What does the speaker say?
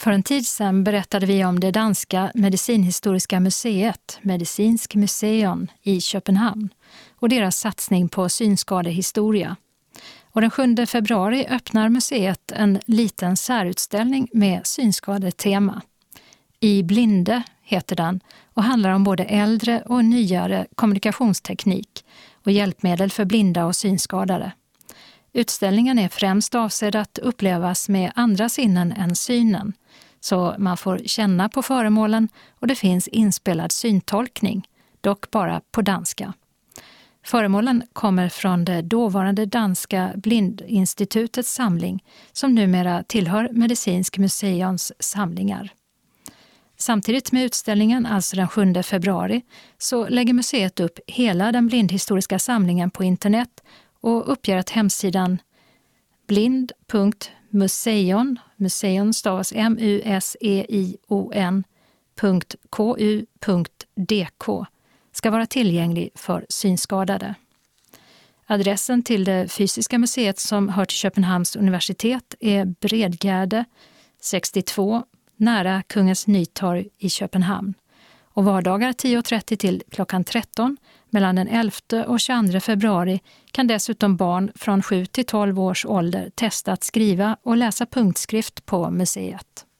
För en tid sedan berättade vi om det danska medicinhistoriska museet, Medicinsk Museum i Köpenhamn, och deras satsning på synskadehistoria. Och den 7 februari öppnar museet en liten särutställning med synskadetema. I blinde heter den och handlar om både äldre och nyare kommunikationsteknik och hjälpmedel för blinda och synskadade. Utställningen är främst avsedd att upplevas med andra sinnen än synen, så man får känna på föremålen och det finns inspelad syntolkning, dock bara på danska. Föremålen kommer från det dåvarande danska blindinstitutets samling som numera tillhör Medicinsk Museums samlingar. Samtidigt med utställningen, alltså den 7 februari, så lägger museet upp hela den blindhistoriska samlingen på internet och uppger att hemsidan blind.museon, museon stavas museon.ku.dk, ska vara tillgänglig för synskadade. Adressen till det fysiska museet som hör till Köpenhamns universitet är Bredgärde 62, nära Kungens Nytorg i Köpenhamn. Och vardagar 10.30 till klockan 13 mellan den 11 och 22 februari kan dessutom barn från 7 till 12 års ålder testa att skriva och läsa punktskrift på museet.